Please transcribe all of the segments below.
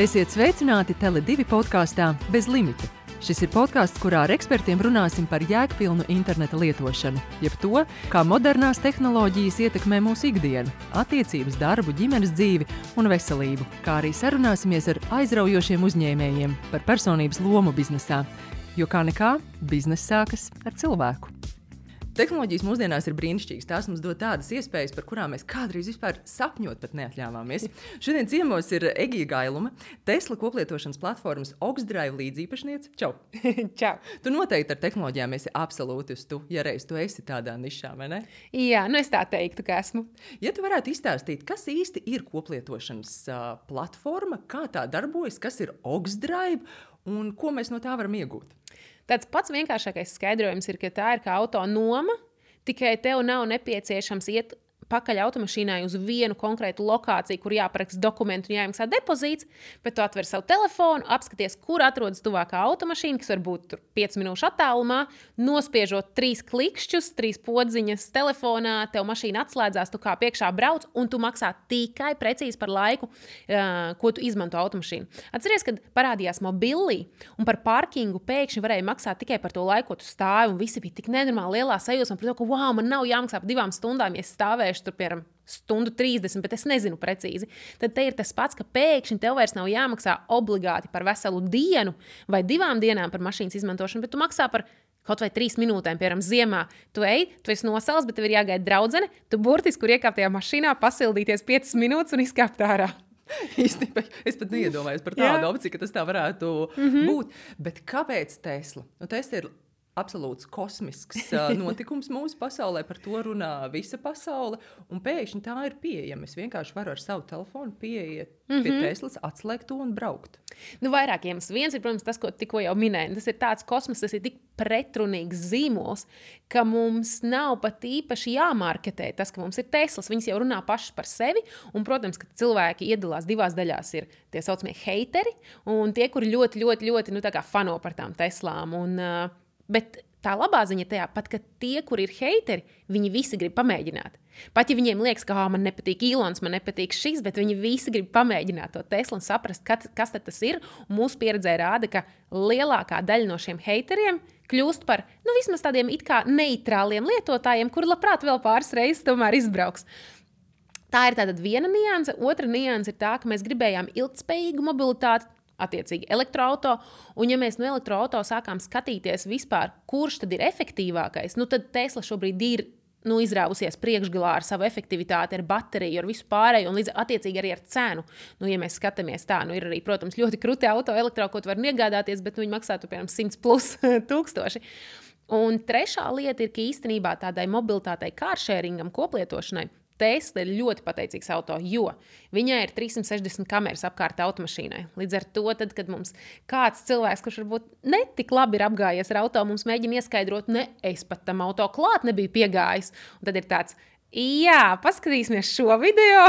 Esiet sveicināti Tele2 podkāstā Bez limita. Šis ir podkāsts, kurā ar ekspertiem runāsim par jēgpilnu interneta lietošanu, jeb to, kā modernās tehnoloģijas ietekmē mūsu ikdienu, attiecības, darbu, ģimenes dzīvi un veselību, kā arī sarunāsimies ar aizraujošiem uzņēmējiem par personības lomu biznesā, jo kā nekā, bizness sākas ar cilvēku. Tehnoloģijas mūsdienās ir brīnišķīgas. Tās mums dod tādas iespējas, par kurām mēs kādreiz vispār sapņot pat neatļāvāmies. Šodien ciemos ir Egija Gailuma, Tesla koplietošanas platformas Oxdrive līdzīpašniece. Čau! Čau! Tu noteikti ar tehnoloģijām esi absolūti uz tu, ja reiz tu esi tādā nišā, vai ne? Jā, es tā teiktu, ka esmu. Ja tu varētu izstāstīt, kas īsti ir koplietošanas platforma, kā tā darbojas, kas ir Oxdrive un ko mēs no tā varam iegūt? Tāds pats vienkāršākais skaidrojums ir, ka tā ir kā autonoma, tikai tev nav nepieciešams iet pakaļ automašīnai uz vienu konkrētu lokāciju, kur jāparaksta dokumenti un jāmaksā depozīts, bet tu atver savu telefonu, apskaties, kur atrodas tuvākā automašīna, kas var būt 5 minūšu attālumā, nospiežot 3 klikšķus, 3 podziņas telefonā, tev mašīna atslēdzās, tu kā priekšā brauc, un tu maksā tikai precīzi par laiku, ko tu izmanto automašīnu. Atceries, kad parādījās mobili, un par parkingu pēkšņi varēja maksāt tikai par to laiku, ko tu stāvi, un visi bija tik nenormāli lielā sajūsmā par to, ka wow, man nav jāmaksā par 2 stundām, ja es stāvēšu tur, piemēram, 1:30, bet es nezinu precīzi. Tad te ir tas pats, ka pēkšņi tev vairs nav jāmaksā obligāti par veselu dienu vai 2 dienām par mašīnas izmantošanu, bet tu maksā par kaut vai 3 minūtēm, piemēram, ziemā. Tu esi nosals, bet tev ir jāgaida draudzene, tu burtiski, kur iekāpt tajā mašīnā, pasildīties 5 minūtes un izkāpt ārā. Īstenībā es pat neiedomājos par tādu opciju, ka tas tā varētu būt. Bet kāpēc Tesla? Tesla ir absolūts kosmisks notikums mūsu pasaulē, par to runā visa pasaule, un pēkšņi tā ir pieejama. Es vienkārši varu ar savu telefonu pieiet pie Teslas, atslēgt to un braukt. Vairāk iemesls. Viens ir, protams, tas, ko tikko jau minēju. Tas ir tāds kosmos, tas ir tik pretrunīgs zīmols, ka mums nav pat īpaši jāmarketē tas, ka mums ir Teslas. Viņas jau runā pašas par sevi, un, protams, ka cilvēki iedalās 2 daļās. Ir tie saucamie heiteri, un tie, kuri ļoti tā kā fano par tām Teslām. Bet tā labā ziņa tajā pat, ka tie, kur ir heiteri, viņi visi grib pamēģināt. Pat ja viņiem liekas, ka man nepatīk Ilons, man nepatīk šis, bet viņi visi grib pamēģināt to Teslu un saprast, kas tad tas ir. Un mūsu pieredzē rāda, ka lielākā daļa no šiem heiteriem kļūst par vismaz tādiem it kā neitrāliem lietotājiem, kuri labprāt vēl pāris reizes tomēr izbrauks. Tā ir tātad viena nianse. Otra nianse ir tā, ka mēs gribējām ilgtspējīgu mobilitāti, attiecīgi elektroauto, un ja mēs no elektroauto sākām skatīties vispār, kurš tad ir efektīvākais, tad Tesla šobrīd ir izrāvusies priekšgalā ar savu efektivitāti, ar bateriju, ar visu pārējo, un līdz attiecīgi arī ar cenu. Ja mēs skatāmies tā, ir arī, protams, ļoti krūti auto elektro, ko tu vari iegādāties, bet viņi maksā, piemēram, 100+ tūkstoši. Un trešā lieta ir, ka īstenībā tādai mobilitātei, carsharingam, koplietošanai, Tesla ir ļoti pateicīgs auto, jo viņai ir 360 kameras apkārt automašīnai. Līdz ar to, tad, kad mums kāds cilvēks, kurš varbūt netik labi ir apgājies ar auto, mums mēģina ieskaidrot, es pat tam auto klāt nebiju piegājis. Un tad ir tāds, paskatīsimies šo video.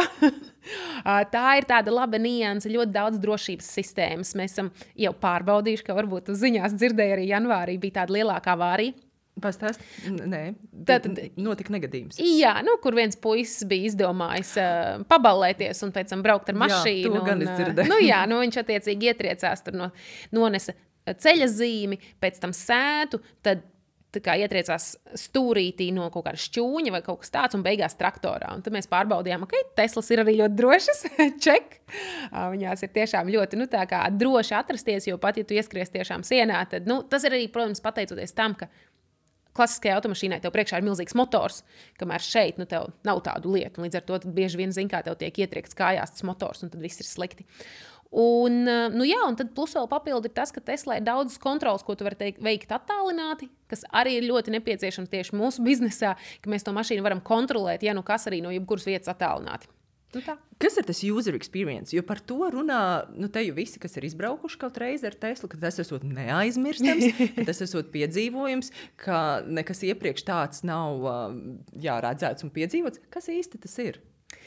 Tā ir tāda laba nianse, ļoti daudz drošības sistēmas. Mēs esam jau pārbaudījuši, ka varbūt uz ziņās dzirdēja arī janvārī bija tāda lielākā avārija. Pastāst? Nē, notika negadījums. Jā, kur viens puisis bija izdomājis paballēties un pēc tam braukt ar mašīnu. Jā, to gan es dzirdēju. Viņš attiecīgi ietriecās, tur nonesa ceļa zīmi, pēc tam sētu, tad tā kā ietriecās stūrītī no kaut kāda šķūņa vai kaut kas tāds un beigās traktorā. Un tad mēs pārbaudījām, Teslas ir arī ļoti drošas, ček. Viņās ir tiešām ļoti tā kā droši atrasties, jo pat, ja tu ieskries tiešām sienā, tad tas ir arī, protams, pateicoties tam, ka klasiskajā automašīnai tev priekšā ir milzīgs motors, kamēr šeit tev nav tādu lietu. Līdz ar to bieži vien zini, kā tev tiek ietriekts kājās tas motors, un tad viss ir slikti. Un tad plus vēl papildu ir tas, ka Tesla ir daudz kontrols, ko tu vari veikt attālināti, kas arī ir ļoti nepieciešams tieši mūsu biznesā, ka mēs to mašīnu varam kontrolēt, kas arī no jebkuras vietas attālināti. Kas ir tas user experience? Jo par to runā te jau visi, kas ir izbraukuši kaut reizi ar Teslu, ka tas esot neaizmirstams, ka tas esot piedzīvojums, ka nekas iepriekš tāds nav redzēts un piedzīvots. Kas īsti tas ir?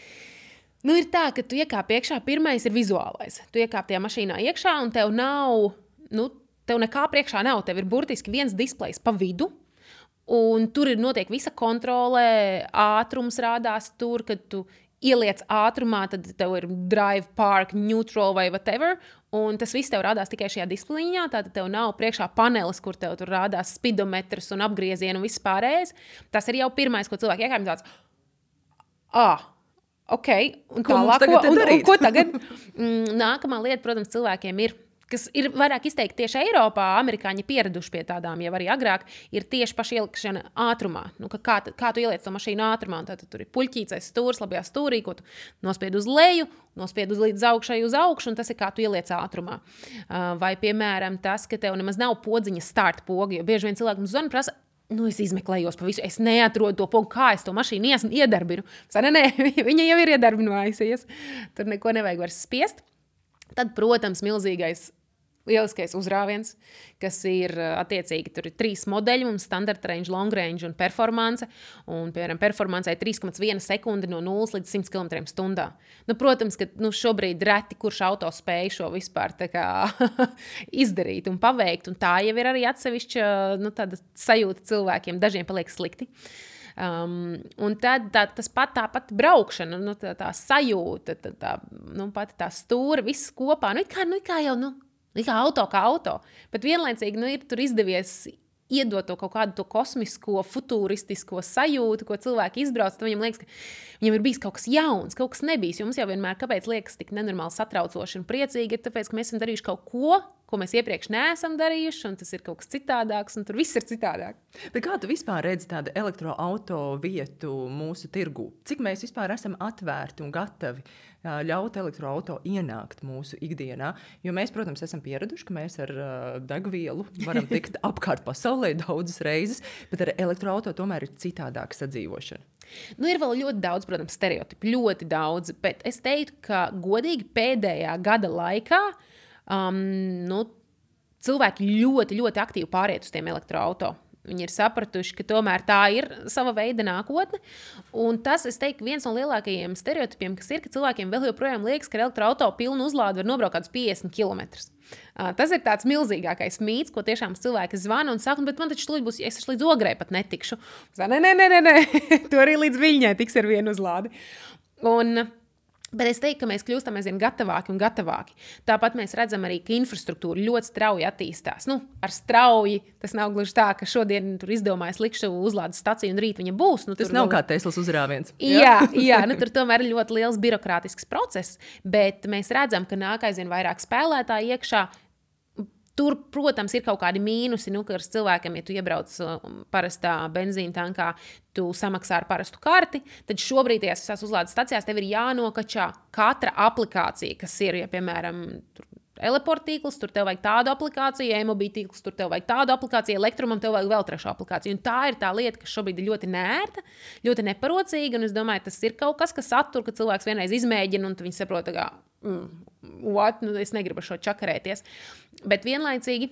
Ir tā, ka tu iekāp iekšā, pirmais ir vizuālais. Tu iekāp tajā mašīnā iekšā un tev nav, tev nekā priekšā nav. Tev ir burtiski viens displejs pa vidu. Un tur notiek visa kontrole, ātrums rādās tur, kad tu ieliec ātrumā, tad tev ir drive, park, neutral vai whatever, un tas viss tev rādās tikai šajā displejā. Tātad tev nav priekšā panelis, kur tev tur rādās spidometrs un apgriezieni un viss pārējais. Tas ir jau pirmais, ko cilvēki iekārt tāds. Ok, un tālāk, ko tagad? Nākamā lieta, protams, cilvēkiem ir, kas ir vairāk izteikti tieši Eiropā, amerikāņi pieraduši pie tādām jau arī agrāk, ir tieši paša ielikšana ātrumā. Nu, kā tu ieliec to mašīnu ātrumā, tad tur ir puļķīcais stūrs, labajā stūrī, ko tu nospied uz leju, nospied līdz augšai uz augšu, un tas ir kā tu ieliec ātrumā. Vai, piemēram, tas, ka tev nemaz nav podziņa start poga, jo bieži vien cilvēki mums zvana prasa, es izmeklējos pa visu, es neatrodu to pogu, kā es to mašīnu iedarbinu. Nē, viņa jau ir iedarbinājusies. Tur neko nevajag vairs spiest. Tad, protams, milzīgais, lieliskais uzrāviens, kas ir attiecīgi, tur ir 3 modeļi, mums standard range, long range un performance. Un, piemēram, performance ir 3,1 sekundi no 0 līdz 100 km/h. Nu, protams, ka šobrīd reti, kurš auto spēj šo vispār tā kā izdarīt un paveikt. Un tā jau ir arī atsevišķa tāda sajūta cilvēkiem, dažiem paliek slikti. Un tad tāpat braukšana, tā sajūta, tā stūra, viss kopā, kā auto, bet vienlaicīgi ir tur izdevies iedot to kaut kādu to kosmisko, futūristisko sajūtu, ko cilvēki izbrauc, tad viņam liekas, ka viņam ir bijis kaut kas jauns, kaut kas nebijis, jo mums jau vienmēr, kāpēc liekas tik nenormāli satraucoši un priecīgi, ir tāpēc, ka mēs esam darījuši kaut ko mēs iepriekš neesam darījuši, un tas ir kaut kas citādāks, un tur viss ir citādāk. Bet kā tu vispār redzi tādu elektroauto vietu mūsu tirgū? Cik mēs vispār esam atvērti un gatavi ļaut elektroauto ienākt mūsu ikdienā? Jo mēs, protams, esam pieraduši, ka mēs ar degvielu varam tikt apkārt pasaulē daudzas reizes, bet ar elektroauto tomēr ir citādāka sadzīvošana. Ir vēl ļoti daudz, protams, stereotipu, ļoti daudz, bet es teiktu, ka godīgi pēdējā gada laikā cilvēki ļoti, ļoti aktīvi pāriet uz tiem elektroauto. Viņi ir sapratuši, ka tomēr tā ir sava veida nākotne. Un tas, es teiktu, viens no lielākajiem stereotipiem, kas ir, ka cilvēkiem vēl joprojām liekas, ka elektroauto pilnu uzlādi var nobraukt kādus 50 km. Tas ir tāds milzīgākais mīts, ko tiešām cilvēki zvana un saka, bet man taču būs, es līdz Ogrei pat netikšu. Nē, tu arī līdz Viļņai tiks ar vienu uzlādi. Bet es teiktu, ka mēs kļūstam aizvien gatavāki un gatavāki. Tāpat mēs redzam arī, ka infrastruktūra ļoti strauji attīstās. Ar strauji tas nav gluži tā, ka šodien tur izdomājas likšu uzlādes staciju un rīt viņa būs. Tas nav kā Teslas uzrāviens. Jā, tur tomēr ir ļoti liels birokrātisks process, bet mēs redzam, ka nāk aizvien vairāk spēlētāji iekšā. Tur, protams, ir kaut kādi mīnusi, ka cilvēkam, ja tu iebrauc parastā benzīna tankā, tu samaksā ar parastu karti, tad šobrīd tajās uzlādes stacijās tev ir jānokačā katra aplikācija, kas ir, ja, piemēram, Eleport tīkls, tur tev vajag tādu aplikāciju, e-mobī tīkls, tur tev vajag tādu aplikāciju, elektrumam tev vajag vēl trešu aplikāciju. Un tā ir tā lieta, kas šobrīd ir ļoti nērta, ļoti neparocīga, un es domāju, tas ir kaut kas, kas attur, ka cilvēks vienreiz izmēģina, un viņi saprot, ka es negribu ar šo čakarēties. Bet vienlaicīgi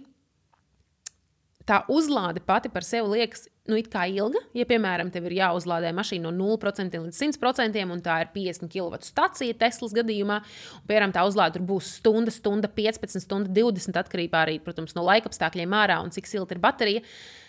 tā uzlāde pati par sevi liekas, it kā ilga. Ja, piemēram, tev ir jāuzlādē mašīna no 0% līdz 100%, un tā ir 50 kW stacija Teslas gadījumā, un, piemēram, tā uzlāde tur būs stunda, 15, stunda 20, atkarībā arī, protams, no laikapstākļiem ārā un cik silta ir baterija.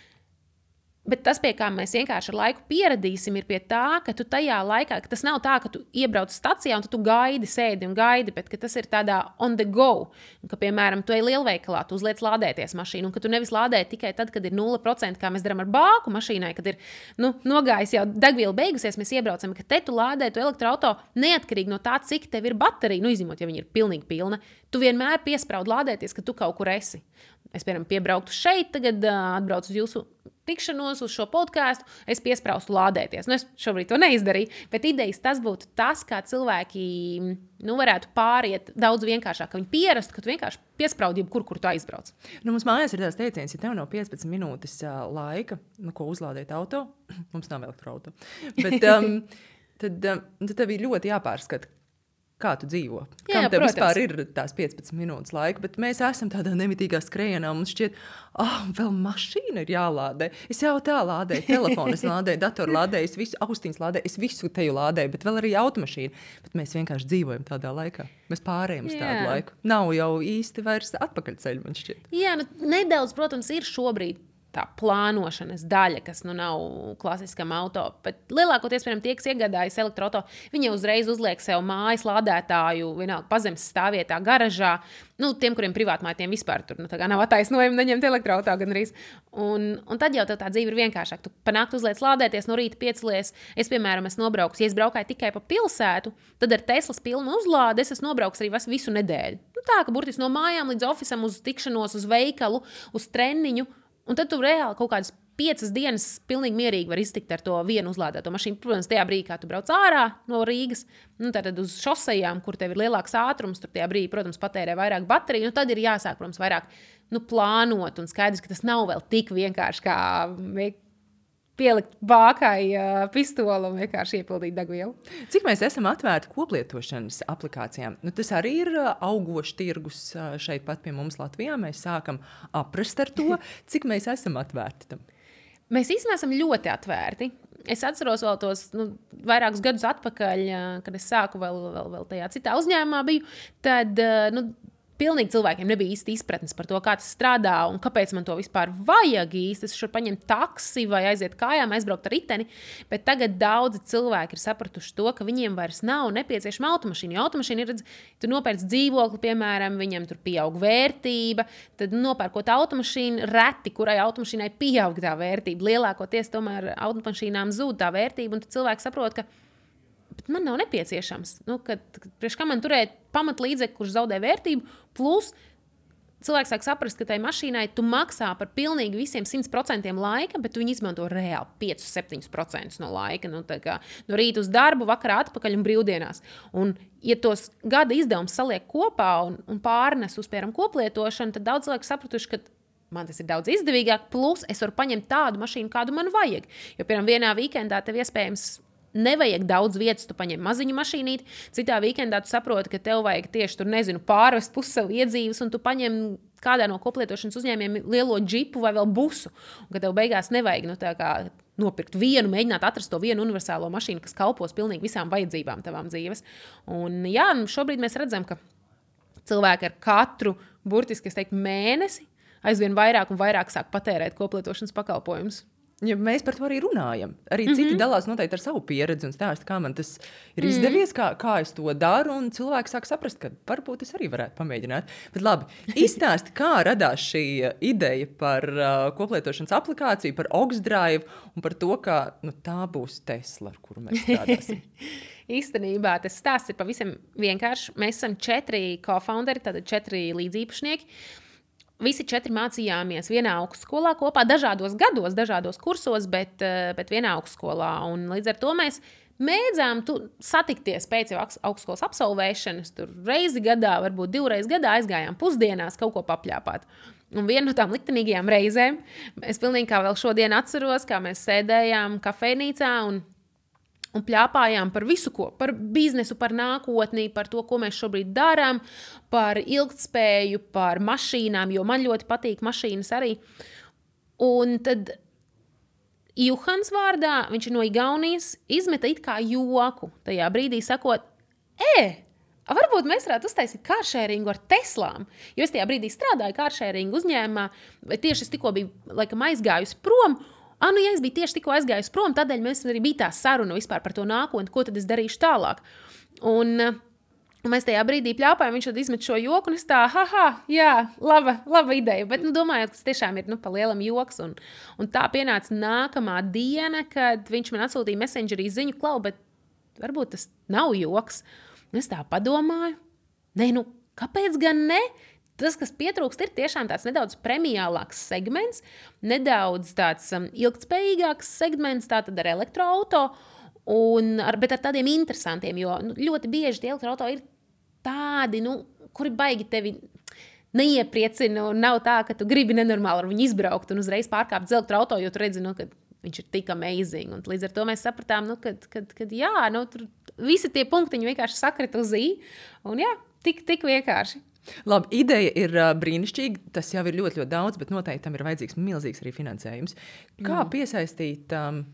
Bet tas, pie kā mēs vienkārši ar laiku pieradīsim, ir pie tā, ka tu tajā laikā, ka tas nav tā, ka tu iebrauc stacijā un tu gaidi, sēdi un gaidi, bet ka tas ir tādā on the go. Un, ka, piemēram, tu ej lielveikalā, tu uzliec lādēties mašīnu, un ka tu nevis lādē tikai tad, kad ir 0%, kā mēs darām ar bāku mašīnai, kad ir nogājis jau degviela beigusies, mēs iebraucam, ka te tu lādē tu elektroauto neatkarīgi no tā, cik tev ir baterija, izņemot, ja viņa ir pilnīgi pilna. Tu vienmēr piespraud lādēties, ka tu kaut kur esi. Es, piemēram, piebrauktu šeit, tagad atbraucu uz jūsu tikšanos, uz šo podcastu, es piespraustu lādēties. Es šobrīd to neizdarīju, bet idejas tas būtu tas, kā cilvēki varētu pāriet daudz vienkāršāk, ka viņi pierastu, ka tu vienkārši piespraudi jebkur, kur tu aizbrauc. Mums mājās ir tāds teiciens, ja tev nav 15 minūtes laika, ko uzlādēt auto, mums nav elektroauto, bet tad tev ir ļoti jāpārskata, kā tu dzīvo. Kam tev vispār ir tās 15 minūtes laika, bet mēs esam tādā nemitīgā skrejienā, mums šķiet, vēl mašīna ir jālādē. Es jau tā lādēju, telefonu es lādēju, datoru lādēju, es visu austiņas lādēju, es visu teju lādēju, bet vēl arī automašīnu. Bet mēs vienkārši dzīvojam tādā laikā. Mēs pārējām uz tādu laiku. Nav jau īsti vairs atpakaļceļu, man šķiet. Jā, nedaudz, protams, ir šobrīd tā plānošanas daļa, kas nav klasiskam auto. Bet lielākoties, piemēram, tie, kas iegādājas elektroauto, viņi uzreiz uzliek sev mājas lādētāju, vienalga pazemes stāvvietā, garažā. Tiem, kuriem privātmāji, tiem vispār tur nav attaisnojumi neņemt elektroauto gan arī. Un tad jau tā dzīve ir vienkāršāka. Tu panākt uzliec lādēties, no rīta piecelies. Es, piemēram, nobraucu, ja es braukāju tikai pa pilsētu, tad ar Teslas pilnu uzlādi es nobraucu arī visu nedēļu. Tā, ka burtiski no mājām līdz ofisam, uz tikšanos, uz veikalu, uz treniņu. Un tad tu reāli kaut kādas 5 dienas pilnīgi mierīgi var iztikt ar to vienu uzlādēto mašīnu. Protams, tajā brīdī, kā tu brauc ārā no Rīgas, tad uz šosejām, kur tev ir lielāks ātrums, tur tajā brīdī, protams, patērē vairāk bateriju. Tad ir jāsāk, protams, vairāk plānot un skaidrs, ka tas nav vēl tik vienkārši kā pielikt bākai pistoli un vienkārši iepildīt degvielu. Cik mēs esam atvērti koplietošanas aplikācijām? Tas arī ir augošs tirgus šeit pat pie mums Latvijā. Mēs sākam aprast ar to, cik mēs esam atvērti tam. Mēs īstenībā esam ļoti atvērti. Es atceros vēl tos vairākus gadus atpakaļ, kad es sāku vēl tajā citā uzņēmumā biju, tad pilnīgi cilvēkiem nebija īsti izpratnes par to, kā tas strādā un kāpēc man to vispār vajag īsti. Es šur paņemt taksi vai aiziet kājām, aizbraukt ar riteni, bet tagad daudzi cilvēki ir sapratuši to, ka viņiem vairs nav nepieciešama automašīna. Jo automašīna ir, tu nopērc dzīvokli, piemēram, viņam tur pieaug vērtība, tad nopērkot automašīnu, reti, kurai automašīnai pieaug tā vērtība. Lielākoties tomēr automašīnām zūd tā vērtība, un tad cilvēki saprot, ka bet man nav nepieciešams. Priekš kā man turēt pamatlīdzekli, kurš zaudē vērtību, plus cilvēks sāk saprast, ka tai mašīnai tu maksā par pilnīgi visiem 100% laika, bet tu viņu izmanto reāli 5-7% no laika. No rīta uz darbu, vakarā atpakaļ un brīvdienās. Un, ja tos gada izdevums saliek kopā un pārnes uz, piemēram, koplietošanu, tad daudz cilvēku sapratuši, ka man tas ir daudz izdevīgāk, plus es varu paņemt tādu mašīnu, kādu man vajag. Jo, piemēram, vienā weekendā tev iespējams nevajag daudz vietas, tu paņem maziņu mašīnīti, citā weekendā tu saproti, ka tev vajag tieši tur, pārvest pusi sev iedzīves, un tu paņem kādā no koplietošanas uzņēmiem lielo džipu vai vēl busu, un ka tev beigās nevajag nopirkt vienu, mēģināt atrast to vienu universālo mašīnu, kas kalpos pilnīgi visām vajadzībām tavām dzīves. Un jā, šobrīd mēs redzam, ka cilvēki ar katru, burtiski, es teiktu, mēnesi aizvien vairāk un vairāk sāk patērēt koplietošanas pakalpojumus. Ja mēs par to arī runājam. Arī citi dalās noteikti ar savu pieredzi un stāsta, kā man tas ir izdevies, kā es to daru, un cilvēki sāk saprast, ka varbūt es arī varētu pamēģināt. Bet labi, izstāsti, kā radās šī ideja par koplietošanas aplikāciju, par Oxdrive un par to, ka tā būs Tesla, ar kuru mēs strādāsim. Īstenībā tas stāsts ir pavisam vienkārši. Mēs esam 4 co-founderi, tātad 4 līdzīpašnieki. Visi 4 mācījāmies vienā augstskolā kopā, dažādos gados, dažādos kursos, bet vienā augstskolā. Un līdz ar to mēs mēdzām satikties pēc jau augstskolas absolvēšanas. Tur reizi gadā, varbūt 2 reizes gadā aizgājām pusdienās kaut ko papļāpāt. Un viena no tām liktenīgajām reizēm, es pilnīgi kā vēl šodien atceros, kā mēs sēdējām kafejnīcā un pļāpājām par visu ko, par biznesu, par nākotni, par to, ko mēs šobrīd darām, par ilgtspēju, par mašīnām, jo man ļoti patīk mašīnas arī. Un tad Juhans vārdā, viņš ir no Igaunijas, izmeta it kā joku tajā brīdī sakot, varbūt mēs varētu uztaisīt carsharingu ar Teslām, jo es tajā brīdī strādāju carsharingu uzņēmumā, vai tieši es tikko biju, laikam, aizgājusi prom. Ja es biju tieši tikko aizgājusi prom, tādēļ mēs arī bija tā saruna vispār par to nākotni, ko tad es darīšu tālāk. Un mēs tajā brīdī pļāpājām, viņš tad izmet šo joku, un es tā, jā, laba ideja. Bet domājot, ka tas tiešām ir pa lielam joks. Un tā pienāca nākamā diena, kad viņš man atsūtīja Messengerī ziņu, Klau, bet varbūt tas nav joks. Un es tā padomāju, kāpēc gan ne? Tas, kas pietrūkst, ir tiešām tāds nedaudz premiālāks segments, nedaudz tāds ilgtspējīgāks segments, tātad ar elektroauto, bet ar tādiem interesantiem, jo ļoti bieži tie elektroauto ir tādi, kuri baigi tevi neiepriecina, un nav tā, ka tu gribi nenormāli ar viņu izbraukt un uzreiz pārkāpt uz elektroauto, jo tu redzi, ka viņš ir tik amazing. Un līdz ar to mēs sapratām, ka jā, tur visi tie punktiņi vienkārši sakrita uz I, un jā, tik vienkārši. Labi, ideja ir brīnišķīga, tas jau ir ļoti, ļoti daudz, bet noteikti tam ir vajadzīgs milzīgs arī finansējums. Kā piesaistīt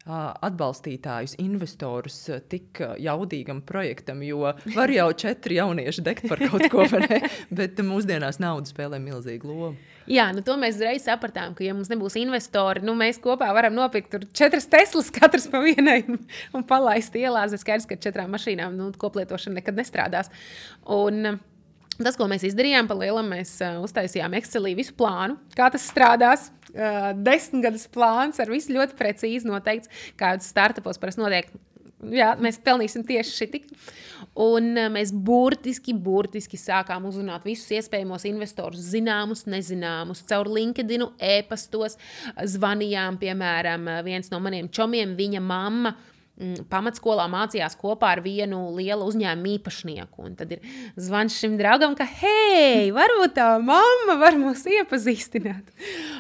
atbalstītājus, investorus tik jaudīgam projektam, jo var jau 4 jaunieši degt par kaut ko, bet mūsdienās nauda spēlē milzīgu lomu. Jā, to mēs uzreiz sapratām, ka ja mums nebūs investori, mēs kopā varam nopirkt 4 Teslas, katrs pa vienai un palaist ielās. Es skaidrs, ka 4 mašīnām koplietošana nekad nestrādās. Un tas, ko mēs izdarījām, pa lielam mēs uztaisījām Excelī visu plānu, kā tas strādās. 10 gadus plāns ar visu ļoti precīzi noteikts, kādas startupos parasti notiek. Jā, mēs pelnīsim tieši šitik. Un mēs burtiski sākām uzrunāt visus iespējamos investorus, zināmus, nezināmus, caur LinkedInu, e-pastos, zvanījām, piemēram, viens no maniem čomiem, viņa mamma, pamatskolā mācījās kopā ar vienu lielu uzņēmumu īpašnieku. Un tad ir zvans šim draugam, ka, hei, varbūt tā mamma var mūs iepazīstināt.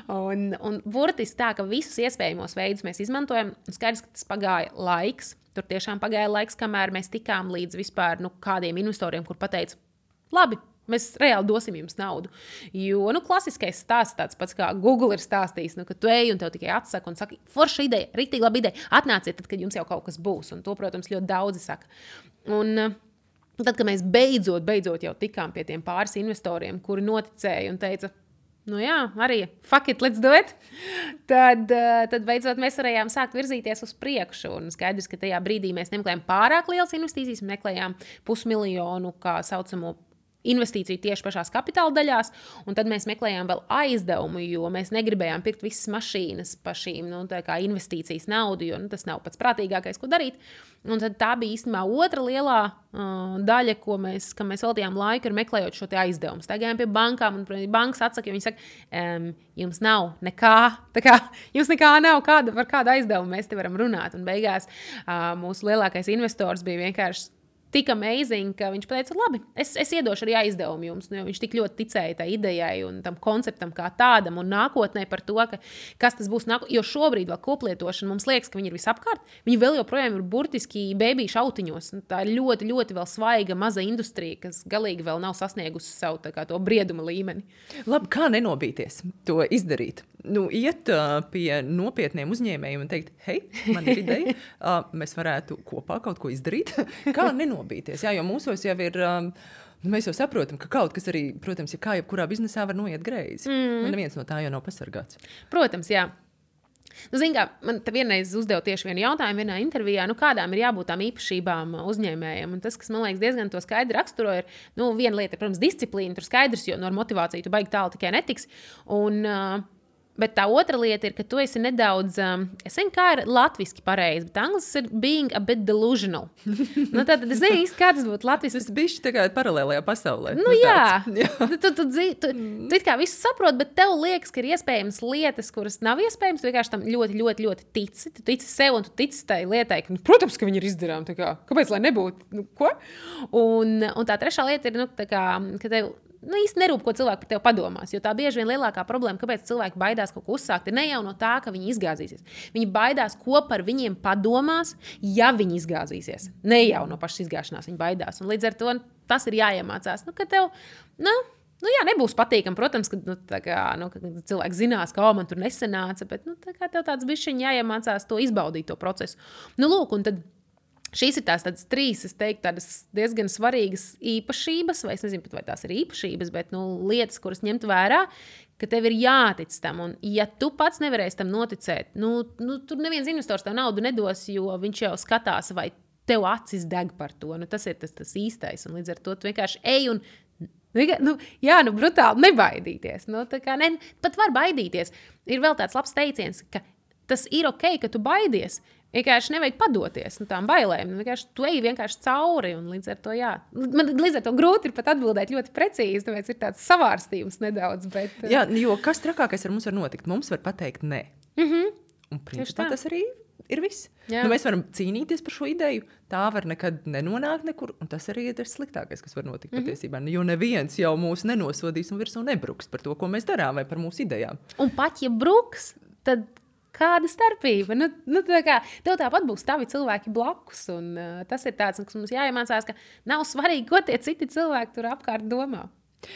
Un burtiski tā, ka visus iespējamos veidus mēs izmantojam. Skaidrs, ka tas pagāja laiks. Tur tiešām pagāja laiks, kamēr mēs tikām līdz vispār kādiem investoriem, kur pateica, labi, mēs reāli dosim jums naudu. Jo klasiskais stāsts tāds pats, kā Google ir stāstījis, ka tu ej un tev tikai atsaka un saka, forša ideja, rīktīgi laba ideja, atnāciet tad, kad jums jau kaut kas būs. Un to, protams, ļoti daudzi saka. Un tad, kad mēs beidzot jau tikām pie tiem pāris investoriem, kuri noticēja un teica, jā, arī fuck it, let's do it. Tad beidzot mēs varējām sākt virzīties uz priekšu. Un skaidrs, ka tajā brīdī mēs nemeklējām pārāk lielas investīcijas, meklējām 500 000 kā saucamo investīciju tieši pašās kapitāla daļās, un tad mēs meklējām vēl aizdevumu, jo mēs negribējām pirkt visas mašīnas par šīm tā kā investīcijas naudu, jo tas nav pats prātīgākais, ko darīt. Un tad tā bija īstenībā otra lielā daļa, kam mēs veltījām laiku, ir meklējot šo te aizdevumu. Staigājām pie bankām, un bankas atsaka, jo viņi saka, jums nav nekā, tā kā jums nekā nav, par kādu aizdevumu mēs te varam runāt. Un beigās mūsu lielākais investors bija vienkārši tik amazing, ka viņš teica, labi, es iedošu arī aizdevumu jums, jo viņš tik ļoti ticēja tai idejai un tam konceptam kā tādam un nākotnē par to, kas tas būs jo šobrīd vēl koplietošana, mums liekas, ka viņi ir visapkārt, viņi vēl joprojām ir burtiski bēbīšu autiņos, tā ir ļoti, ļoti vēl svaiga maza industrija, kas galīgi vēl nav sasniegusi savu to brieduma līmeni. Labi, kā nenobīties to izdarīt? Iet pie nopietniem uzņēmējiem un teikt, hei, man ir ideja, mēs varētu kopā kaut ko izdarīt. Kā nenobīties? Jā, jo mūsos jau ir, mēs jau saprotam, ka kaut kas arī, protams, kā jebkurā biznesā var noiet greizi. Un neviens no tā jau nav pasargāts. Protams, jā. Zini, kā, man te vienreiz uzdeva tieši vienu jautājumu vienā intervijā, kādām ir jābūt tām īpašībām uzņēmējiem. Un tas, kas man liekas diezgan to skaidri raksturo, ir, viena lieta ir, protams, disciplīna, tur skaidrs, jo ar motivāciju tu baigi tālu tikai netiks. Bet tā otra lieta ir, ka tu esi nedaudz, es zinu, kā ir latviski pareizi, bet angļuiski ir being a bit delusional. Tad es zinu īsti, kā tas būtu latviski. Tas bišķi tā kā paralēlajā pasaulē. Jā. Tu kā visu saproti, bet tev liekas, ka ir iespējams lietas, kuras nav iespējams. Tu vienkārši tam ļoti, ļoti, ļoti tici. Tu tici sev un tu tici tai lietai, ka, protams, ka viņi ir izdarām. Kāpēc, lai nebūtu? Ko? Un tā trešā lieta ir, ka tev īsti nerūp, ko cilvēki par tevi padomās. Jo tā bieži vien lielākā problēma, kāpēc cilvēki baidās kaut ko uzsākt, ir ne jau no tā, ka viņi izgāzīsies. Viņi baidās, ko par viņiem padomās, ja viņi izgāzīsies. Ne jau no pašas izgāšanās viņi baidās. Un līdz ar to tas ir jāiemācās. Ka tev, jā, nebūs patīkami, protams, ka cilvēki zinās, ka man tur nesanāca, bet tev tāds bišķiņ jāiemācās to izbaudīt, to procesu. Lūk, un tad šīs ir tās 3, es teiktu, tādas diezgan svarīgas īpašības, vai es nezinu pat, vai tās ir īpašības, bet lietas, kuras ņemt vērā, ka tev ir jātic tam. Un ja tu pats nevarēsi tam noticēt, tur neviens investors tev naudu nedos, jo viņš jau skatās, vai tev acis deg par to. Tas ir tas īstais. Un līdz ar to tu vienkārši ej un brutāli nebaidīties. Pat var baidīties. Ir vēl tāds labs teiciens, ka tas ir ok, ka tu baidies. Vienkārši nevajag padoties tām bailēm. Tu ej vienkārši cauri. Līdz ar to, man līdz ar to grūti ir pat atbildēt ļoti precīzi. Tāpēc ir tāds savārstījums nedaudz. Bet, jā, jo kas trakākais ar mums var notikt? Mums var pateikt nē. Un principā tas arī ir viss. Mēs varam cīnīties par šo ideju. Tā var nekad nenonākt nekur. Un tas arī ir sliktākais, kas var notikt patiesībā. Jo neviens jau mūs nenosodīs un virsū nebruks par to, ko mēs darām vai par mūsu idejām. Un pat ja bruks, tad kāda starpība? Tev tāpat būs tavi cilvēki blakus. Un, tas ir tāds, kas mums jāiemācās, ka nav svarīgi, ko tie citi cilvēki tur apkārt domā.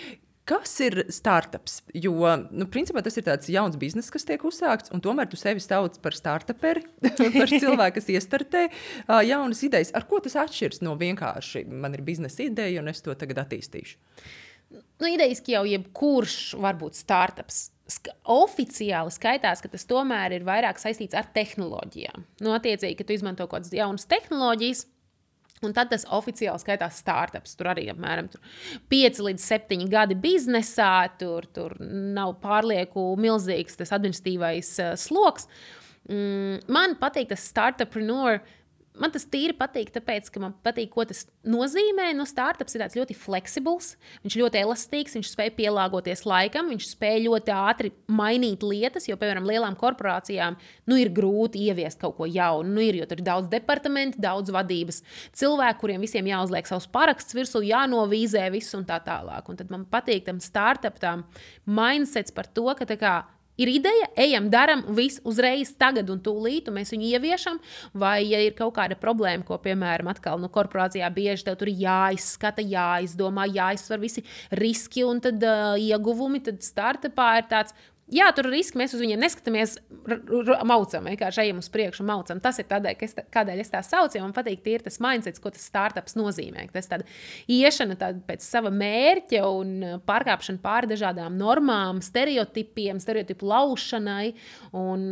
Kas ir startups? Jo, principā tas ir tāds jauns bizness, kas tiek uzsākts, un tomēr tu sevi sauc par startuperi, par cilvēku, kas iestartē jaunas idejas. Ar ko tas atšķirs no vienkārši man ir biznesa ideja, un es to tagad attīstīšu? Idejiski jau jebkurš var būt startups. Oficiāli skaitās, ka tas tomēr ir vairāk saistīts ar tehnoloģijām. Attiecīgi, ka tu izmanto kaut kādas jaunas tehnoloģijas, un tad tas oficiāli skaitās startups. Tur arī apmēram 5 līdz 7 gadi biznesā, tur nav pārlieku milzīgs tas administratīvais sloks. Man patīk tas startupreneur. Man tas tīri patīk, tāpēc, ka man patīk, ko tas nozīmē. Startups ir tāds ļoti fleksibls, viņš ļoti elastīgs, viņš spēj pielāgoties laikam, viņš spēj ļoti ātri mainīt lietas, jo, piemēram, lielām korporācijām ir grūti ieviest kaut ko jaunu. Jo tur ir daudz departamentu, daudz vadības cilvēku, kuriem visiem jāuzliek savs paraksts virsū, jānovīzē visu un tā tālāk. Un tad man patīk tam startupam mindsets par to, ka tā kā ir ideja, ejam, daram, viss uzreiz, tagad un tūlīt, un mēs viņu ieviešam. Vai, ja ir kaut kāda problēma, ko, piemēram, atkal korporācijā bieži tev tur jāizskata, jāizdomā, jāizsver visi riski un tad ieguvumi, tad startupā ir tāds. Jā, tur ir riski, mēs uz viņiem neskatāmies, maucam, vienkārši ejam uz priekšu un maucam. Tas ir tādēļ, kādēļ es tā saucu, jo man patīk tīri tas mindsets, ko tas startups nozīmē. Tas tāda iešana pēc sava mērķa un pārkāpšana pāri dažādām normām, stereotipu laušanai un,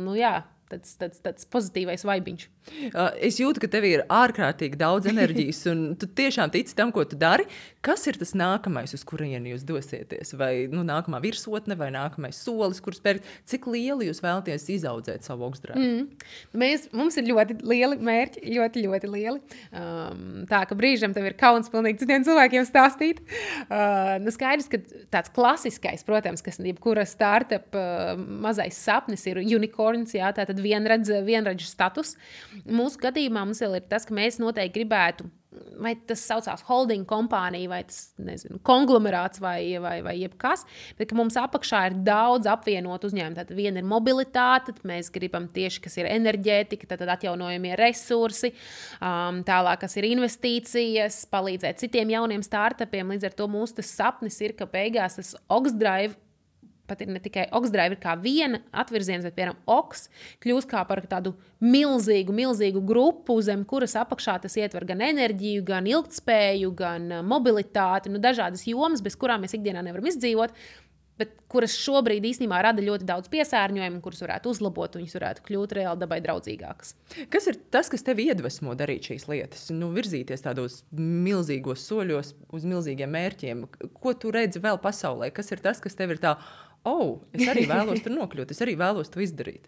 tāds pozitīvais vaibiņš. Es jūtu, ka tev ir ārkārtīgi daudz enerģijas, un tu tiešām tici tam, ko tu dari. Kas ir tas nākamais, uz kurieni jūs dosieties? Vai nākamā virsotne, vai nākamais solis, kur spērt? Cik lieli jūs vēlaties izaudzēt savu Oxdrive? Mums ir ļoti lieli mērķi, ļoti, ļoti lieli. Tā, ka brīžam tev ir kauns pilnīgi citiem cilvēkiem stāstīt. Skaidrs, ka tāds klasiskais, protams, kas jebkura startup mazais sapnis ir unicorns, jā, tātad vienradžu status. Mūsu gadījumā mums vēl ir tas, ka mēs noteikti gribētu, vai tas saucās holding kompānija, vai tas, konglomerāts vai jebkas, bet ka mums apakšā ir daudz apvienot uzņēmumu. Tātad viena ir mobilitāte, tad mēs gribam tieši, kas ir enerģētika, tad atjaunojamie resursi, tālāk, kas ir investīcijas, palīdzēt citiem jauniem startupiem. Līdz ar to mūsu tas sapnis ir, ka beigās tas Oxdrive, pat ir ne tikai Oxdrive, ir kā viena atvirziens, bet, piemēram, Ox kļūst kā par tādu milzīgu grupu, zem kuras apakšā tas ietver gan enerģiju, gan ilgtspēju, gan mobilitāti, dažādas jomas, bez kurām mēs ikdienā nevaram izdzīvot, bet kuras šobrīd īstenībā rada ļoti daudz piesārņojumu, kuras varētu uzlabot, un viņas varētu kļūt reāli dabai draudzīgākas. Kas ir tas, kas tevi iedvesmo darīt šīs lietas? Virzīties tādos milzīgos soļos uz milzīgiem mērķiem. Ko tu redzi vēl pasaulē? Kas ir tas, kas tev ir tā, es arī vēlos tur nokļūt, es arī vēlos to izdarīt?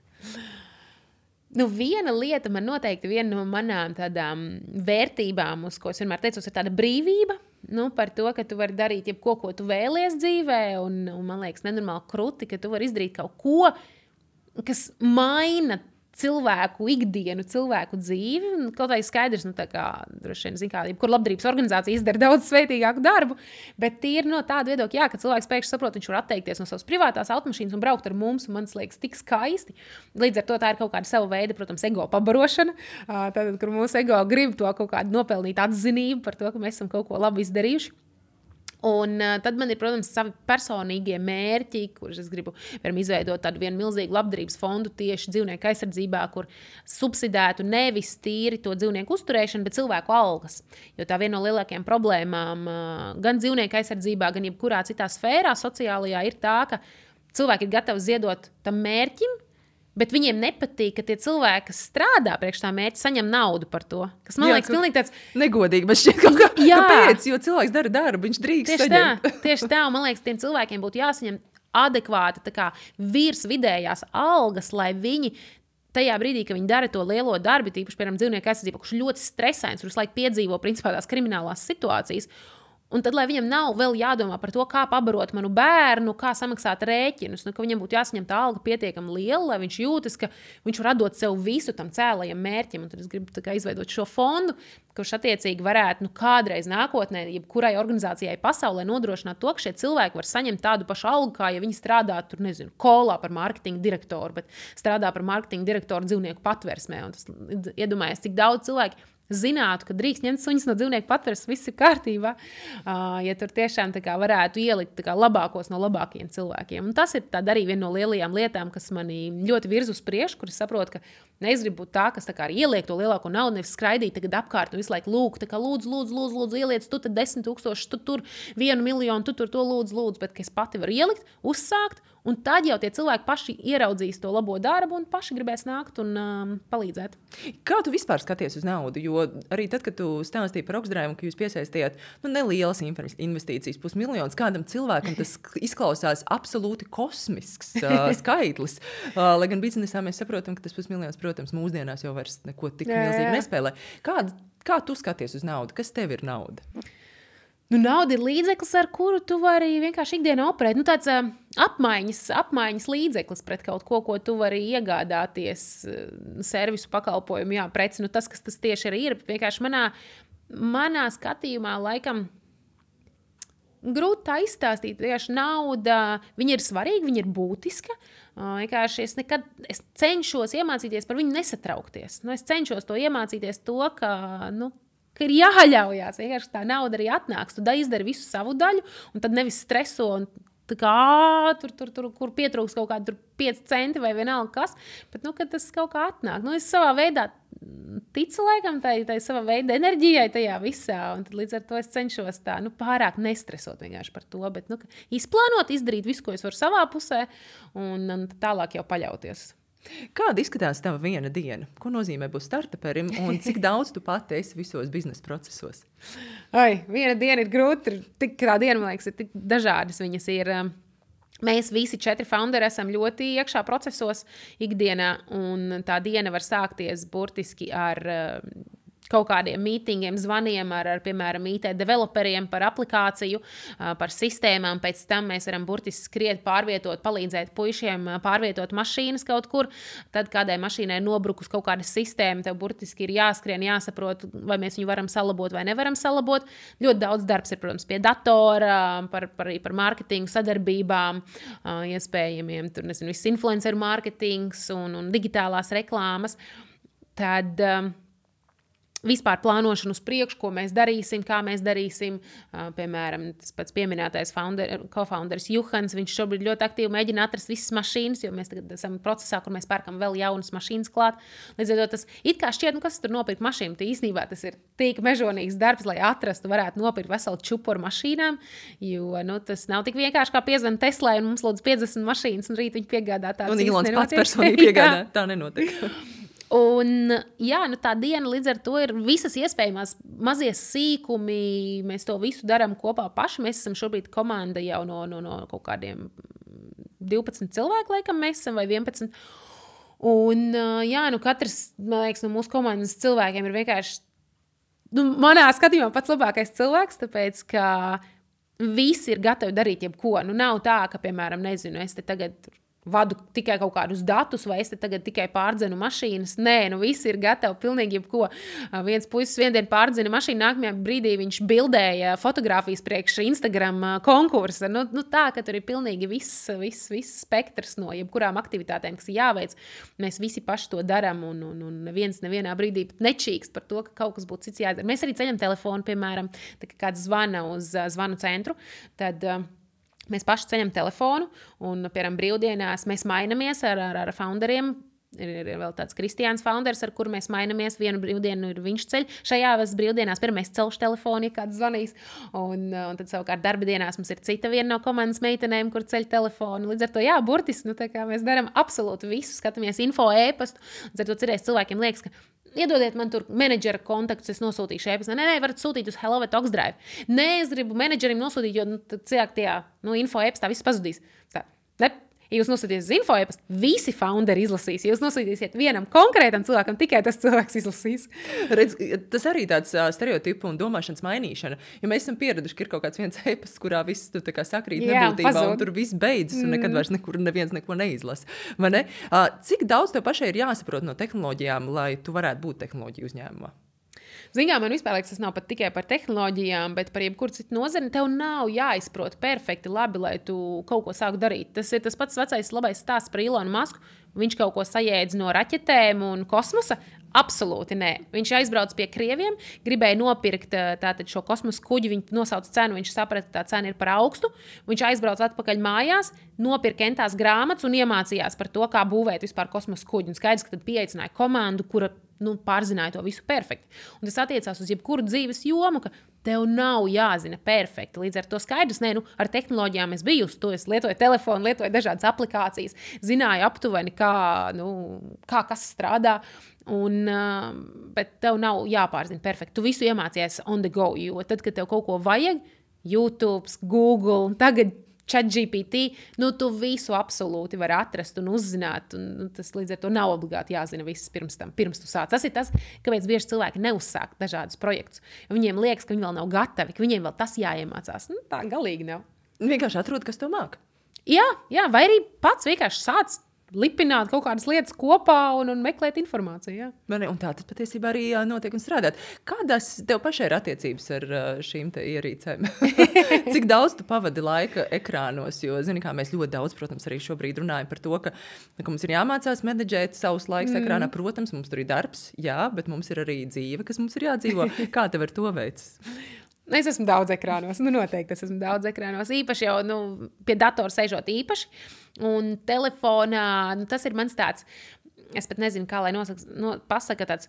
Viena lieta man noteikti, viena no manām tādām vērtībām, uz ko es vienmēr teicos, ir tāda brīvība. Par to, ka tu vari darīt jebko, ko tu vēlies dzīvē, un man liekas nenormāli kruti, ka tu vari izdarīt kaut ko, kas maina cilvēku ikdienu, cilvēku dzīvi. Kaut vai skaidrs, tā kā droši vien, jebkur labdarības organizācija izdara daudz sveitīgāku darbu, bet tīri no tāda viedokļa, ka cilvēks pēkšņi saprot, viņš var atteikties no savas privātās automašīnas un braukt ar mums, un man liekas tik skaisti. Līdz ar to tā ir kaut kāda sava veida, protams, ego pabarošana, tātad, kur mūsu ego grib to kaut kādu nopelnīt atzinību par to, ka mēs esam kaut ko labi izdarījuši. Un tad man ir, protams, savi personīgie mērķi, kurus es gribu izveidot tādu vienu milzīgu labdarības fondu tieši dzīvnieku aizsardzībā, kur subsidētu nevis tīri to dzīvnieku uzturēšanu, bet cilvēku algas. Jo tā viena no lielākajām problēmām gan dzīvnieku aizsardzībā, gan jebkurā citā sfērā sociālajā ir tā, ka cilvēki ir gatavi ziedot tam mērķim, bet viņiem nepatīk, ka tie cilvēki, kas strādā priekš tā mērķa, saņem naudu par to. Kas man liekas pilnīgi tāds negodīgi, bet šķiet kaut kā, kāpēc, jo cilvēks dara darbu, viņš drīkst saņemt. Tieši tā, un man liekas, tiem cilvēkiem būtu jāsaņem adekvāti tā kā virs vidējās algas, lai viņi tajā brīdī, kad viņi dara to lielo darbu, tīpaši, piemēram, dzīvnieku aizsardzībā, kurš ļoti stresains, kurš laiku piedzīvo principā tās kriminālās situācijas. Un tad, lai viņam nav vēl jādomā par to, kā pabarot manu bērnu, kā samaksāt rēķinus, ka viņam būtu jāsaņem tā alga pietiekami liela, lai viņš jūtas, ka viņš var atdot sev visu tam cēlajam mērķim. Un tad es gribu izveidot šo fondu, kurš attiecīgi varētu kādreiz nākotnē, jebkurai organizācijai pasaulē nodrošināt to, ka šie cilvēki var saņemt tādu pašu algu, kā ja viņi strādā tur, kolā par mārketinga direktoru, bet strādā par mārketinga direktoru dzīvnieku patversmē. Un tas iedomājies, cik daudz cilvēki zinātu, ka drīkst ņemt suņus no dzīvnieku patveres, viss ir kārtībā, ja tur tiešām tā kā varētu ielikt tā kā labākos no labākajiem cilvēkiem. Un tas ir arī viena no lielajām lietām, kas mani ļoti virz uz priekšu, kur es saprotu, ka negribu būt tā, kas tā kā ieliek to lielāko naudu, nevis skraidīt tagad apkārt un visu laiku lūk, tā kā lūdzu, ieliec, tu tad 10 000, tu tur 1 miljonu, tu tur to lūdzu, bet ka es pati varu ielikt, uzsākt, un tad jau tie cilvēki paši ieraudzīs to labo darbu un paši gribēs nākt un palīdzēt. Kā tu vispār skaties uz naudu? Jo arī tad, kad tu stāstīji par Oxdrive, ka jūs piesaistījāt nelielas investīcijas, 500 000, kādam cilvēkam tas izklausās absolūti kosmisks skaitlis. Lai gan biznesā mēs saprotam, ka tas 500 000, protams, mūsdienās jau vairs neko tik milzīgi nespēlē. Kā tu skaties uz naudu? Kas tev ir nauda? Nauda ir līdzeklis, ar kuru tu vari vienkārši ikdienā operēt. Tāds apmaiņas līdzeklis pret kaut ko tu vari iegādāties, servisu pakalpojumu, preci. Tas, kas tas tieši arī ir, vienkārši manā skatījumā laikam grūti tā izstāstīt. Vienkārši nauda, viņa ir svarīga, viņa ir būtiska. Vienkārši es cenšos iemācīties par viņu nesatraukties. Es cenšos to iemācīties to, ka ir jāļaujās. Vienkārši tā nauda arī atnāks. Tu izdari visu savu daļu, un tad nevis streso un tā kā tur, kur pietrūks kaut kādi 5 centi vai vienalga kas, bet, kad tas kaut kā atnāk. Es savā veidā ticu laikam tai savā veida enerģijai tajā visā, un tad līdz ar to es cenšos tā, pārāk nestresot vienkārši par to, bet, izplānot, izdarīt visu, ko es varu savā pusē, un tālāk jau paļauties. Kāda izskatās tava viena diena? Ko nozīmē būt startuperim un cik daudz tu pati esi visos biznesa procesos? Viena diena ir grūti. Tā diena, man liekas, ir tik dažādas. Viņas ir. Mēs visi 4 founderi esam ļoti iekšā procesos ikdienā, un tā diena var sākties burtiski ar kaut kādiem mītingiem, zvaniem piemēram, IT developeriem par aplikāciju, par sistēmām. Pēc tam mēs varam burtiski skriet, pārvietot, palīdzēt puišiem pārvietot mašīnas kaut kur. Tad kādai mašīnai nobrukus kaut kāda sistēma, tev burtiski ir jāskrien, jāsaprot, vai mēs viņu varam salabot vai nevaram salabot. Ļoti daudz darbs ir, protams, pie datora, par mārketingu sadarbībām, iespējamiem, viss influenceru mārketings un digitālās reklāmas. Tad vispār plānošanu uz priekšu, ko mēs darīsim, kā mēs darīsim. Piemēram, tas pats pieminētais co-founders Juhans, viņš šobrīd ļoti aktīvi mēģina atrast visas mašīnas, jo mēs tagad esam procesā, kur mēs pērkam vēl jaunas mašīnas klāt. Līdz ar to tas it kā šķiet, kas tur nopirkt mašīnu, tā īstenībā tas ir tik mežonīgs darbs, lai atrastu, varētu nopirkt veselu čuporu mašīnām, jo tas nav tik vienkārši kā piezvan Teslai un mums lūdzu 50 mašīnas un rīt viņi piegādā tādas. Un Ilons pats personīgi piegādā, tā nenotiek. Un, tā diena līdz ar to ir visas iespējamās mazie sīkumi. Mēs to visu darām kopā paši. Mēs esam šobrīd komanda jau no kaut kādiem 12 cilvēku, laikam mēs esam, vai 11. Un, katrs, man liekas, no mūsu komandas cilvēkiem ir vienkārši, manā skatījumā pats labākais cilvēks, tāpēc, ka visi ir gatavi darīt jebko. Nav tā, ka, piemēram, nezinu, es te tagad vadu tikai kaut kādus datus, vai es te tagad tikai pārdzenu mašīnas. Nē, visi ir gatavi pilnīgi jebko. Viens puisis viendien pārdzena mašīnu, nākamajā brīdī viņš bildēja fotogrāfijas priekš Instagram konkursa. Tā, ka tur ir pilnīgi viss spektrs no jebkurām aktivitātēm, kas ir jāveic. Mēs visi paši to darām, un neviens nevienā brīdī nečīkst par to, ka kaut kas būtu cits jādara. Mēs arī ceļam telefonu, piemēram, tā kā kāds zvana uz zvanu centru, tad mēs paši ceļam telefonu, un, piemēram, brīvdienās mēs mainamies ar founderiem. Ir vēl tāds Kristiāns founders, ar kuru mēs mainamies. Vienu brīvdienu ir viņš ceļ. Šajās brīvdienās pirmais celšu telefonu, ja kāds zvanīs. Un tad savukārt darba dienās mums ir cita viena no komandas meitenēm, kur ceļ telefonu. Līdz ar to, burtiski, mēs darām absolūti visu. Skatāmies info ēpastu. Līdz ar to cerēs cilvēkiem liekas, ka iedodiet man tur menedžera kontaktus, es nosūtīšu ēpastu. Nē, varat sūtīt uz Hello at Oxdrive. Nē, es gribu menedžerim nosūtīt, jo cilvēki tajā info ēpastā viss pazudīs. Ja jūs nosūtīsiet uz info ēpastu, visi founderi izlasīs. Ja jūs nosūtīsiet vienam konkrētam cilvēkam, tikai tas cilvēks izlasīs. Redz, tas arī tāds stereotipu un domāšanas mainīšana. Jo mēs esam pieraduši, ka ir kaut kāds viens ēpasts, kurā viss tu tā kā sakrīt nebūtībā, un tur viss beidzas, un nekad vairs neviens neko neizlasa. Vai ne? Cik daudz tev pašai ir jāsaprot no tehnoloģijām, lai tu varētu būt tehnoloģiju uzņēmumā? Man vispār liekas, tas nav pat tikai par tehnoloģijām, bet par jebkuru citu nozari. Tev nav jāizprot perfekti labi, lai tu kaut ko sāku darīt. Tas ir tas pats vecais labais stāsts par Ilonu Masku. Viņš kaut ko sajēdz no raķetēm un kosmosa. Absolūti nē. Viņš aizbrauca pie krieviem, gribēja nopirkt tātad šo kosmosa kuģi, viņi nosauca cenu, viņš saprata, ka tā cena ir par augstu. Viņš aizbrauca atpakaļ mājās, nopirka entās grāmatas un iemācījās par to, kā būvēt vispār kosmosa kuģi. Un skaidrs, ka tad pieaicināja komandu, kura pārzināja to visu perfekti. Un tas attiecās uz jebkuru dzīves jomu, ka tev nav jāzina perfekti. Līdz ar to skaidrs, ar tehnoloģijām es biju uz to, es lietoju telefonu, lietoju dažādas aplikācijas, zināju aptuveni, kā kas strādā. Bet tev nav jāpārzina perfekti. Tu visu iemācījies on the go, jo tad, kad tev kaut ko vajag, YouTube, Google, tagad ChatGPT, tu visu absolūti vari atrast un uzzināt, un tas līdz ar to nav obligāti jāzina viss pirms tu sāc. Tas ir tas, kāpēc bieži cilvēki neuzsāk dažādus projektus. Viņiem liekas, ka viņi vēl nav gatavi, ka viņiem vēl tas jāiemācās. Tā galīgi nav. Vienkārši atrod, kas to māk. Jā, vai arī pats vienkārši sāc lipināt kaut kādas lietas kopā un meklēt informāciju. Jā. Un tā tas patiesībā arī notiek un strādāt. Kādas tev pašai ir attiecības ar šīm te ierīcēm? Cik daudz tu pavadi laika ekrānos? Jo, zini, kā mēs ļoti daudz, protams, arī šobrīd runājam par to, ka mums ir jāmācās menedžēt savus laikus ekrānā. Protams, mums tur ir darbs, jā, bet mums ir arī dzīve, kas mums ir jādzīvo. Kā tev ar to veicis? Es esmu daudz ekrānos. Noteikti es esmu daudz ekrānos. Īpaši jau pie datora sēžot īpaši. Un telefonā, tas ir mans tāds, es pat nezinu, kā lai pasaka tāds,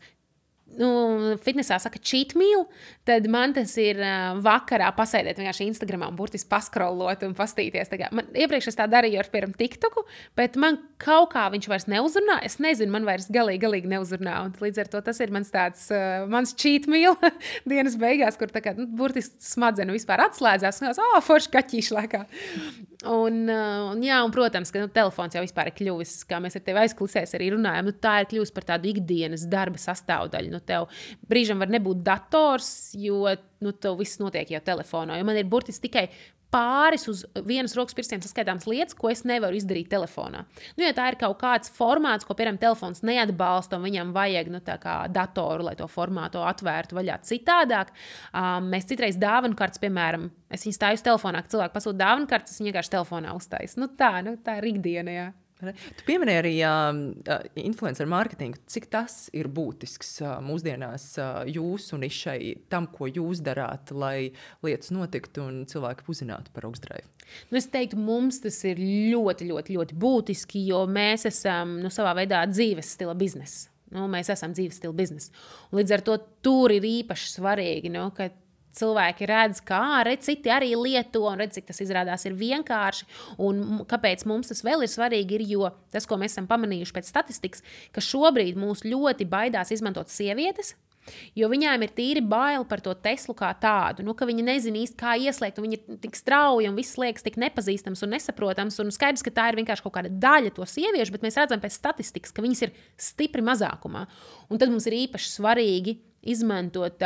fitnesā saka cheat meal, tad man tas ir vakarā pasēdēt vienkārši Instagramā un burtiski paskrolot un pastīties. Man iepriekš es tā darīju ar, piemēram, TikToku, bet man kaut kā viņš vairs neuzrunā. Es nezinu, man vairs galīgi neuzrunā. Un līdz ar to tas ir mans tāds, mans cheat meal dienas beigās, kur tā kā burtiski smadzenes vispār atslēdzās. Un forši kaķīši laikā. Un, protams, ka telefons jau vispār ir kļuvis, kā mēs ar tevi aizklusēs arī runājam, tā ir kļuvis par tādu ikdienas darba sastāvdaļu. Tev brīžam var nebūt dators, jo tev viss notiek jau telefonā. Jo man ir burtiski tikai pāris uz vienas rokas pirkstiem saskaitāmas lietas, ko es nevaru izdarīt telefonā. Ja tā ir kaut kāds formāts, ko, piemēram, telefons neatbalsta un viņam vajag tā kā datoru, lai to formātu atvērtu vaļā citādāk. Mēs citreiz dāvanu kartes, piemēram, es viņu stāju uz telefonā, ka cilvēki pasūta dāvanu kartes, es viņu vienkārši telefonā uztāju. Tā ir ikdiena, jā. Tu pieminēji arī influencer mārketingu. Cik tas ir būtisks mūsdienās jūsu nišai, tam, ko jūs darāt, lai lietas notiktu un cilvēki uzzinātu par Oxdrive? Es teiktu, mums tas ir ļoti, ļoti, ļoti būtiski, jo mēs esam savā veidā dzīves stila biznesa. Mēs esam dzīves stila biznesa. Līdz ar to tur ir īpaši svarīgi, ka cilvēki redz, kā citi arī lieto, un redz, cik tas izrādās ir vienkārši. Un kāpēc mums tas vēl ir svarīgi, jo tas, ko mēs esam pamanījuši pēc statistikas, ka šobrīd mūs ļoti baidās izmantot sievietes, jo viņām ir tīri bail par to Teslu kā tādu, ka viņi nezina īsti, kā ieslēgt, un viņi ir tik strauji, un viss liekas tik nepazīstams un nesaprotams, un skaidrs, ka tā ir vienkārši kaut kāda daļa to sieviešu, bet mēs redzam pēc statistikas, ka viņas ir stipri mazākumā. Un tad mums ir īpaši svarīgi izmantot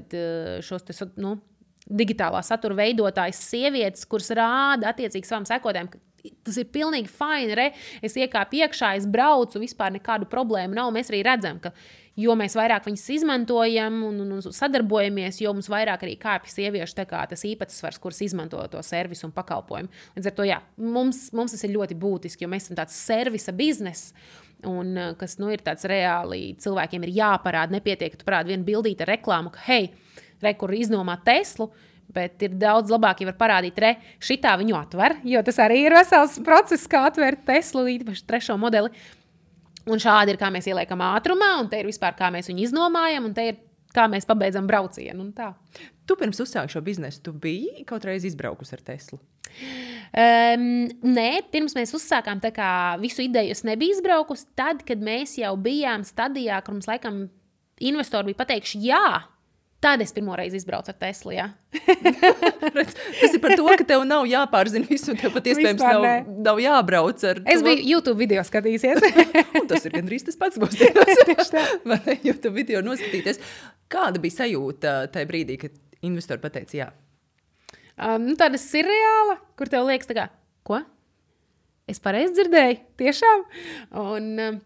šos digitālā satura veidotājs sievietes, kuras rāda attiecīgi savam sekotājiem, ka tas ir pilnīgi fine, es iekāpu iekšā, es braucu, vispār nekādu problēmu nav. Mēs arī redzam, ka jo mēs vairāk viņas izmantojam un sadarbojamies, jo mums vairāk arī kāpj sieviešu tas īpatsvars, kuras izmanto to servisu un pakalpojumu. Līdz ar to, mums tas ir ļoti būtiski, jo mēs esam tāds servisa bizness, un kas ir tāds reāli, cilvēkiem ir jāparāda, nepietiek, ka tu parādi vienu bildīti ar reklāmu, ka hei, kur iznomā Teslu, bet ir daudz labāk, ja var parādīt šitā viņu atver, jo tas arī ir vesels process, kā atvērt Teslu, īpaši 3. modeli. Un šādi ir, kā mēs ieliekam ātrumā, un te ir vispār, kā mēs viņu iznomājam, un te ir, kā mēs pabeidzam braucienu. Un tā. Tu pirms uzsākt šo biznesu, tu biji kaut reiz izbraukus ar Teslu? Nē, pirms mēs uzsākām visu ideju, es nebiju izbraukus. Tad, kad mēs jau bijām stadijā, kur mums laikam investori bija pateikuši jā, tad es pirmo reizi izbraucu ar Teslu, jā. Tas ir par to, ka tev nav jāpārzina visu, tev pat iespējams nav jābrauc ar... Es biju YouTube video skatīsies. Un tas ir gandrīz tas pats mūsdienos. YouTube video noskatīties. Kāda bija sajūta tajā brīdī, kad investori pateica jā? Tāda surreāla, kur tev liekas ko? Es pareizi dzirdēju, tiešām. Un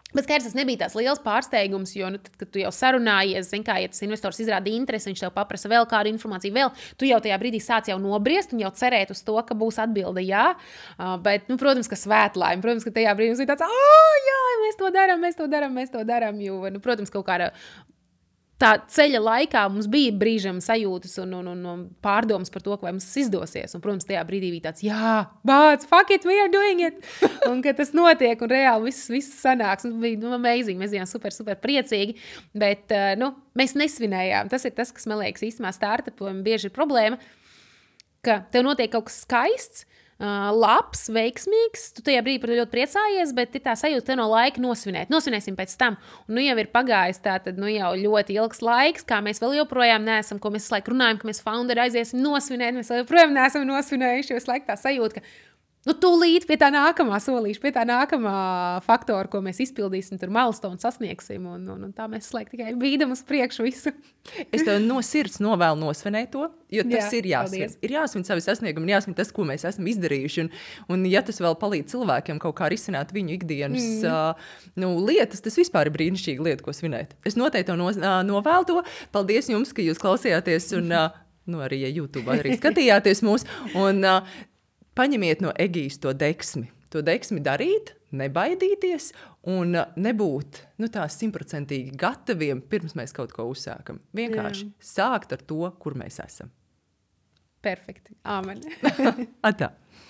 Bet skaidrs, tas nebija tāds liels pārsteigums, jo, tad, kad tu jau sarunājies, zini, kā, ja tas investors izrāda interesi, viņš tev paprasa vēl kādu informāciju, tu jau tajā brīdī sāc jau nobriest un jau cerēt uz to, ka būs atbilde jā. Bet, protams, ka svētlaime, protams, ka tajā brīdī mums ir tāds, jā, mēs to darām, jo, protams, kaut kāda tā ceļa laikā mums bija brīžam sajūtas un pārdomas par to, ka vai mums izdosies. Un, protams, tajā brīdī bija tāds, jā, bāc, fuck it, we are doing it. Un, kad tas notiek un reāli viss sanāks. Un bija amazing, mēs bijām super, super priecīgi. Bet, mēs nesvinējām. Tas ir tas, kas, man liekas, īstenībā startupiem bieži ir problēma, ka tev notiek kaut kas skaists, labs, veiksmīgs, tu tajā brīdī par to ļoti priecājies, bet ir tā sajūta, te no laika nosvinēt. Nosvinēsim pēc tam. Un jau ir pagājis tātad, jau ļoti ilgs laiks, kā mēs vēl joprojām neesam, ko mēs laiku runājam, ka mēs founderi aiziesim nosvinēt, mēs vēl joprojām neesam nosvinējuši, jo es laiku tā sajūta, ka tūlīt pie tā nākamā solīša, pie tā nākamā faktora, ko mēs izpildīsim, tur milestone sasniegsim, un tā mēs laik tikai bīdam uz priekšu visu. Es tev no sirds novēlu nosvinēt to, jo tas ir jāsvin. Paldies. Ir jāsvin savi sasniegumi, jāsvin tas, ko mēs esam izdarījuši, un ja tas vēl palīdz cilvēkiem kaut kā risināt viņu ikdienas lietas, tas vispār ir brīnišķīga lieta, ko svinēt. Es noteikti to novēlu to. Paldies jums, ka jūs klausījāties, un arī ja YouTube arī skatījāties mūs, un paņemiet no Egijas to deksmi darīt, nebaidīties un nebūt tā 100% gataviem, pirms mēs kaut ko uzsākam. Vienkārši sākt ar to, kur mēs esam. Perfekti. Āmen. Atā.